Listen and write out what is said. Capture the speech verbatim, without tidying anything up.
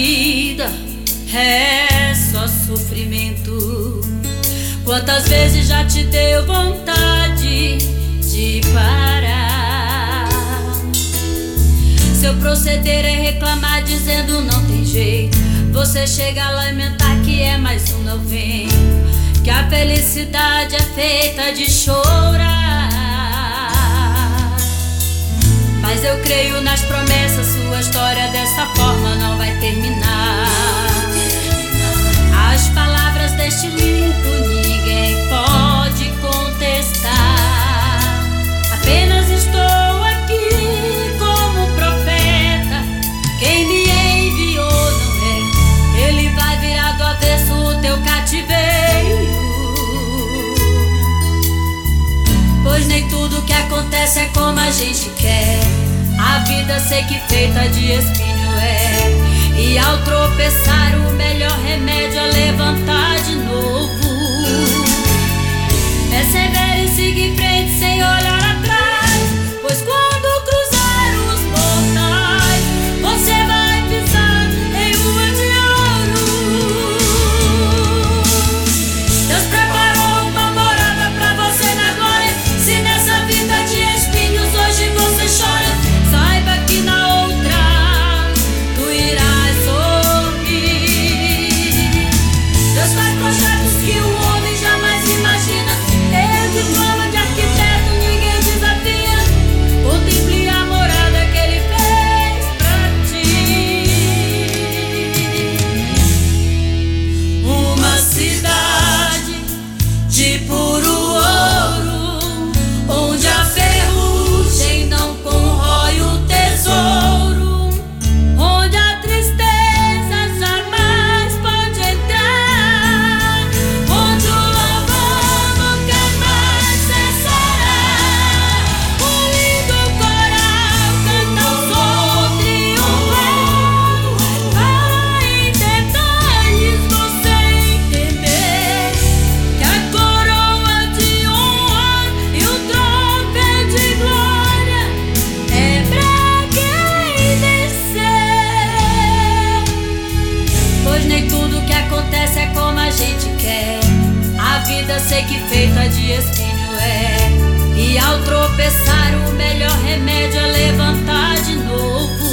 vida é só sofrimento. Quantas vezes já te deu vontade de parar? Seu proceder é reclamar dizendo não tem jeito. Você chega a lamentar que é mais um não vem, que a felicidade é feita de chorar. Mas eu creio nas promessas, sua história dessa forma não vai terminar. As palavras deste livro ninguém pode contestar. Apenas estou aqui como profeta. Quem me enviou não é, ele vai virar do avesso o teu cativeiro. Pois nem tudo que acontece é como a gente quer. A vida sei que feita de espinho é, e ao tropeçar o melhor remédio é levantar de novo. Persevere e siga em frente sem olhar atrás, pois quando cruzar os portais você vai pisar em rua de ouro. Deus preparou uma morada pra você na glória. Se nessa vida de espinhos hoje você chora, saiba que na outra tu irás sorrir. Deus faz projetos que o homem jamais imagina. Ele diploma de arquiteto ninguém desafia. Contemple a morada que ele fez pra ti. Uma cidade de puro ouro, onde a ferrugem não corrói o tesouro, onde a tristeza jamais pode entrar, onde o louvor nunca mais cessará. O lindo coral canta o som triunfal. Vai em detalhes você entender que a coroa de honra e o troféu de glória é pra quem vencer. Pois nem tudo que acontece é como a gente quer. A vida sei que feita de espinho é, e ao tropeçar o melhor remédio é levantar de novo.